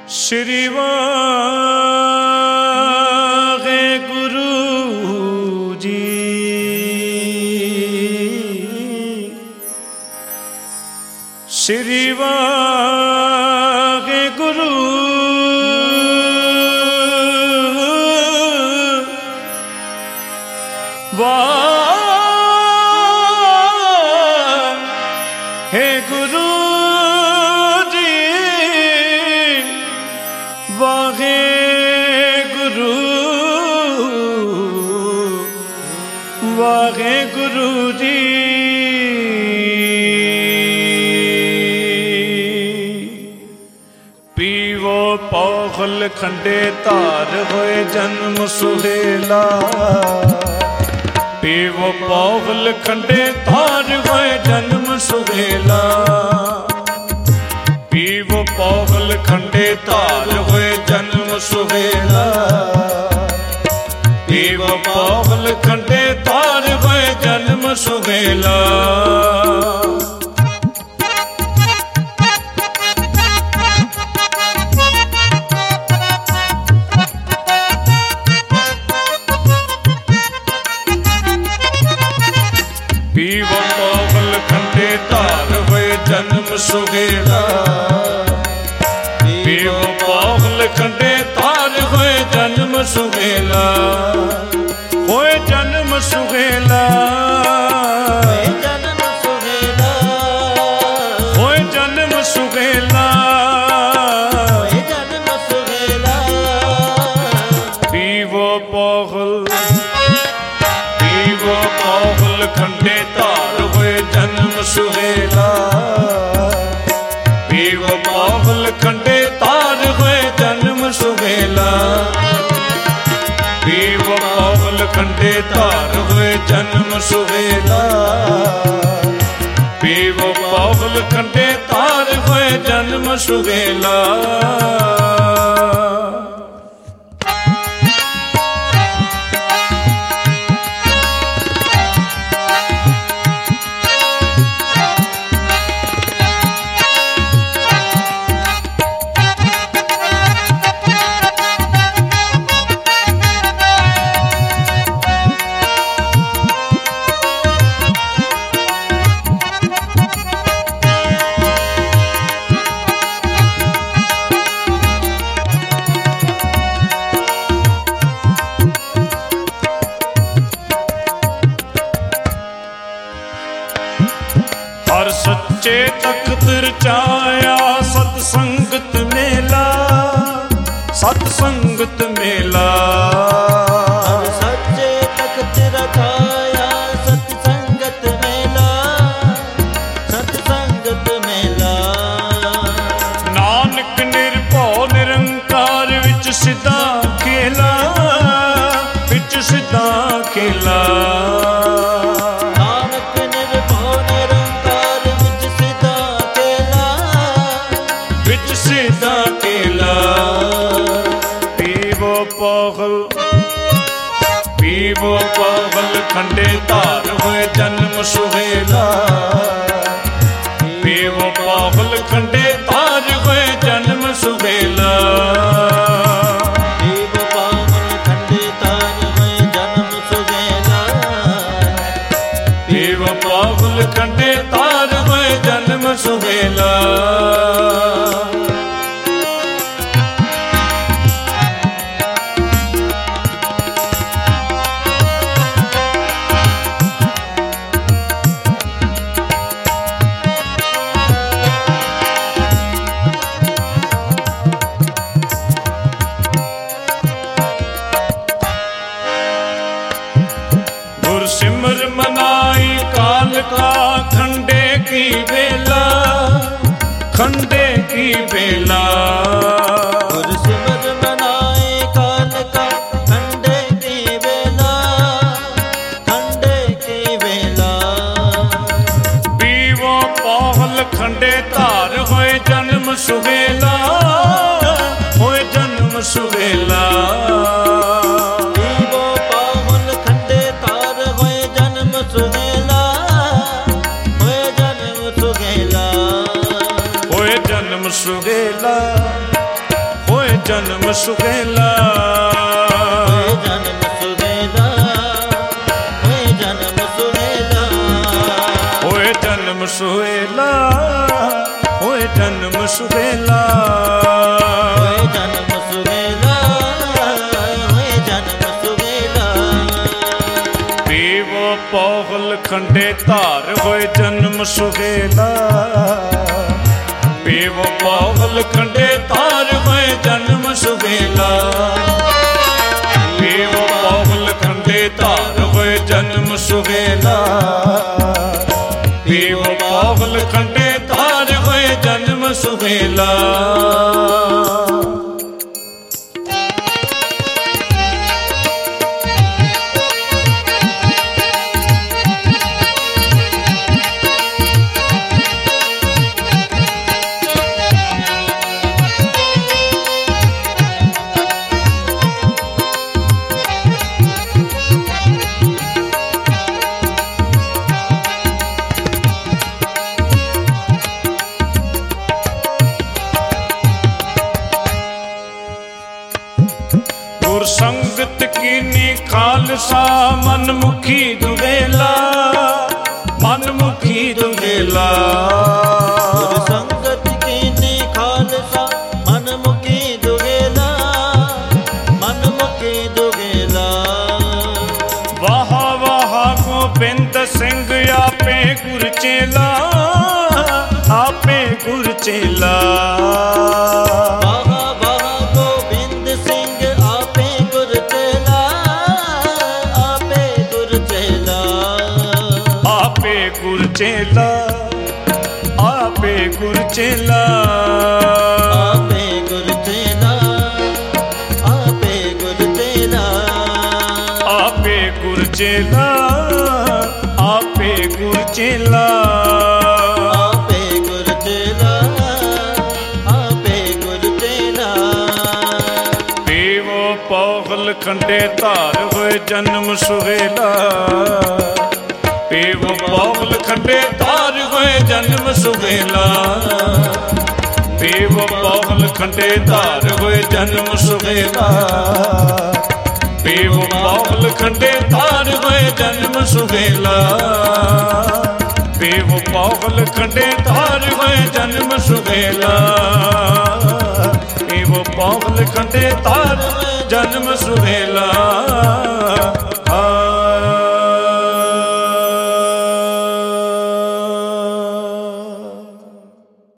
ਸ਼੍ਰੀ ਵਾਹਿਗੁਰੂ ਜੀ। ਸ਼੍ਰੀ ਵਾਹਿਗੁਰੂ ਵਾਹਿਗੁਰੂ ਜੀ। ਵਾਹਿਗੁਰੂ ਵਾਹਿਗੁਰੂ ਜੀ। ਪੀਵੋ ਪੌਖਲ ਖੰਡੇ ਧਾਰ ਹੋਏ ਜਨਮ ਸੁਹੇਲਾ। ਪੀਵੋ ਪੌਖਲ ਖੰਡੇ ਧਾਰ ਹੋਏ ਜਨਮ ਸੁਹੇਲਾ। ਪੀਵੋ ਪੌਖਲ ਖੰਡੇ ਧਾਰ ਹੋਏ ਜਨਮ ਸੁਹੇਲਾ। ਪੀਵੋ ਪੌਖਲ ਖੰਡੇ ਧਾਰ ਹੋਏ ਜਨਮ ਸੁਹੇਲਾ। ਪੀਵੋ ਪੌਖਲ ਖੰਡੇ ਧਾਰ ਹੋਏ ਜਨਮ ਸੁਹੇਲਾ। ਪੀਵੋ ਪੌਖਲ ਖੰਡੇ ਧਾਰ ਹੋਏ ਜਨਮ ਸੁਹੇਲਾ। ਹੋਏ ਜਨਮ ਸੁਹੇਲਾ। ਹੋਏ ਜਨਮ ਸੁਹੇਲਾ। ਪੀਵੋ ਪੌਖਲ ਪੀਵੋ ਪੌਖਲ ਖੰਡੇ ਧਾਰ ਹੋਏ ਜਨਮ ਸੁਹੇਲਾ। ਪੀਵੋ ਪੌਖਲ ਖੰਡੇ ਧਾਰ ਹੋਏ ਜਨਮ ਸੁਹੇਲਾ। ਪੀਵੋ ਪੌਖਲ ਖੰਡੇ ਧਾਰ ਹੋਏ ਜਨਮ ਸੁਹੇਲਾ। ਪੀਵੋ ਪੌਖਲ ਖੰਡੇ ਧਾਰ ਹੋਏ ਜਨਮ ਸੁਹੇਲਾ। ਹਰ ਸੱਚੇ ਤਖਤ ਰਚਾਇਆ ਸਤ ਸੰਗਤ ਮੇਲਾ। ਸਤ ਸੰਗਤ ਮੇਲਾ। ਹਰ ਸੱਚੇ ਤਖਤ ਰਚਾਇਆ ਸਤ ਸੰਗਤ ਮੇਲਾ। ਸਤ ਸੰਗਤ ਮੇਲਾ। ਨਾਨਕ ਨਿਰਭਉ ਨਿਰੰਕਾਰ ਵਿੱਚ ਸਿੱਧਾ ਖੇਲਾ। ਵਿੱਚ ਸਿੱਧਾ ਖੇਲਾ। ਸਿੱਧਾ ਕੇਲਾ। ਪੀਵੋ ਪੌਖਲ ਪੀਵੋ ਪੌਖਲ ਖੰਡੇ ਧਾਰ ਹੋਏ ਜਨਮ ਸੁਹੇਲਾ। ਪੀਵੋ ਪੌਖਲ ਖੰਡੇ ਧਾਰ ਹੋਏ ਜਨਮ ਸੁਹੇਲਾ। ਪੀਵੋ ਪੌਖਲ ਖੰਡੇ ਧਾਰ ਹੋਏ ਜਨਮ ਸੁਹੇਲਾ। ਪੀਵੋ ਪੌਖਲ ਖੰਡੇ ਧਾਰ ਹੋਏ ਜਨਮ ਸੁਹੇਲਾ। सिमर मनाई काल का खंडे की बेला। खंडे की बेला। गुर सिमर मनाई काल का खंडे की बेला। खंडे की बेला। पीवो पौखल खंडे धार होए जन्म सुहेला। होए जन्म सुहेला। ਜਨਮ ਸੁਹੇਲਾ ਹੋਏ ਜਨਮ ਸੁਹੇਲਾ ਹੋਏ ਜਨਮ ਸੁਹੇਲਾ ਹੋਏ ਜਨਮ ਸੁਹੇਲਾ ਹੋਏ ਜਨਮ ਸੁਹੇਲਾ ਹੋਏ ਜਨਮ ਸੁਹੇਲਾ ਹੋਏ ਜਨਮ ਸੁਹੇਲਾ ਪੀਵੋ ਪੋਗਲ ਖੰਡੇ ਧਾਰ ਹੋਏ ਜਨਮ ਸੁਹੇਲਾ ਪੀਵੋ ਪੋਗਲ ਖੰਡੇ ਧਾਰ ਹੋਏ ਜਨਮ ਸੁਹੇਲਾ ਪੀਵੋ ਪੋਗਲ ਖੰਡੇ ਧਾਰ ਹੋਏ ਜਨਮ ਸੁਹੇਲਾ ਪੀਵੋ ਪੋਗਲ ਖੰਡੇ ਧਾਰ ਹੋਏ ਜਨਮ ਸੁਹੇਲਾ ਗੁਰ ਸੰਗਤ ਕੀਨੀ ਖਾਲਸਾ ਮਨਮੁਖੀ ਦੁਵੇਲਾ ਮਨਮੁਖੀ ਦੁਵੇਲਾ ਗੁਰ ਸੰਗਤ ਕੀਨੀ ਖਾਲਸਾ ਮਨਮੁਖੀ ਦੁਵੇਲਾ ਮਨਮੁਖੀ ਦੁਵੇਲਾ ਵਾਹ ਵਾਹ ਗੋਬਿੰਦ ਸਿੰਘ ਆਪੇ ਗੁਰ ਚੇਲਾ ਆਪੇ ਗੁਰ ਚੇਲਾ ਚੇਲਾ ਆਪੇ ਗੁਰ ਚੇਲਾ ਆਪੇ ਗੁਰ ਚੇਲਾ ਆਪੇ ਗੁਰ ਚੇਲਾ ਆਪੇ ਗੁਰ ਚੇਲਾ ਆਪੇ ਗੁਰ ਚੇਲਾ ਆਪੇ ਗੁਰ ਚੇਲਾ ਆਪੇ ਗੁਰ ਚੇਲਾ ਪੀਵੋ ਪੋਗਲ ਖੰਡੇ ਧਾਰ ਹੋਏ ਜਨਮ ਸੁਹੇਲਾ ਪੀਵੋ ਪੋਗਲ ਖੰਡੇ ਧਾਰ ਹੋਏ ਜਨਮ ਸੁਹੇਲਾ ਪੀਵੋ ਪੋਗਲ ਖੰਡੇ ਧਾਰ ਹੋਏ ਜਨਮ ਸੁਹੇਲਾ ਪੀਵੋ ਪੋਗਲ ਖੰਡੇ ਧਾਰ ਹੋਏ ਜਨਮ ਸੁਹੇਲਾ ਪੀਵੋ ਪੋਗਲ ਖੰਡੇ ਧਾਰ ਹੋਏ ਜਨਮ ਸੁਹੇਲਾ ਪੀਵੋ ਪੋਗਲ ਖੰਡੇ ਧਾਰ ਜਨਮ ਸੁਹੇਲਾ